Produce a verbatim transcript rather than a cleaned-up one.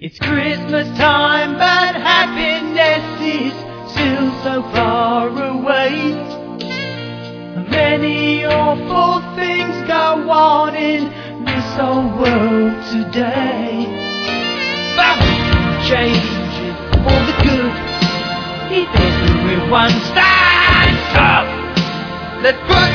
It's Christmas time, but happiness is still so far away. Many awful things go on in this old world today. But we can change it for the good if everyone stands up. Let's